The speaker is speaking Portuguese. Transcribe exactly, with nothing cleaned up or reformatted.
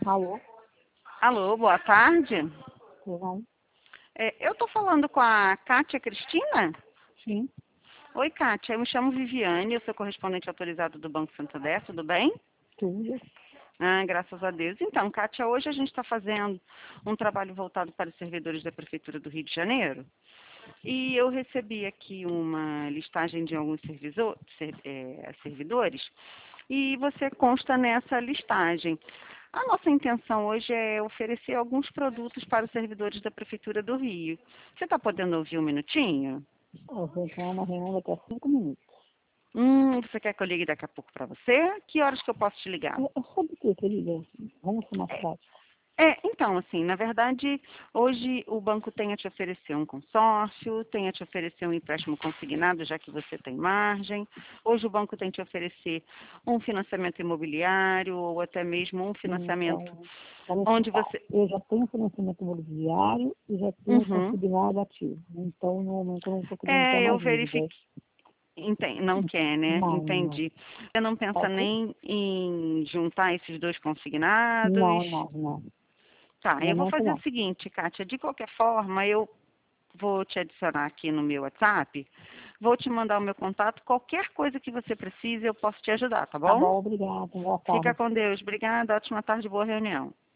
Alô? Alô, boa tarde. Tudo bom? É, eu estou falando com a Kátia Cristina? Sim, Oi, Kátia. Eu me chamo Viviane, eu sou correspondente autorizado do Banco Santander, tudo bem? tudo. Ah, graças a Deus. Então, Kátia, hoje a gente está fazendo um trabalho voltado para os servidores da Prefeitura do Rio de Janeiro. E eu recebi aqui uma listagem de alguns servisor, ser- é, servidores e você consta nessa listagem. A nossa intenção hoje é oferecer alguns produtos para os servidores da Prefeitura do Rio. Você está podendo ouvir um minutinho? Eu vou entrar numa reunião daqui a cinco minutos. Hum, você quer que eu ligue daqui a pouco para você? Que horas que eu posso te ligar? É, é sobre o que, querida? Vamos ser mais práticos. É, então, assim, na verdade, hoje o banco tem a te oferecer um consórcio, tem a te oferecer um empréstimo consignado, já que você tem margem. Hoje o banco tem a te oferecer um financiamento imobiliário ou até mesmo um financiamento Então, vamos onde explicar. você... Eu já tenho financiamento imobiliário e já tenho Uhum. consignado ativo. Então, no momento, eu não estou querendo ter É, eu mais dívidas. verifiquei. Enten- Não quer, né? Não, não. Entendi. Você não pensa Ok? nem em juntar esses dois consignados? Não, não, não. Tá, No eu vou momento, fazer não. o seguinte, Kátia, de qualquer forma, eu vou te adicionar aqui no meu WhatsApp, vou te mandar o meu contato, qualquer coisa que você precise, eu posso te ajudar, tá Tá bom? bom, obrigada. Boa Fica tarde. com Deus. Obrigada, ótima tarde, boa reunião.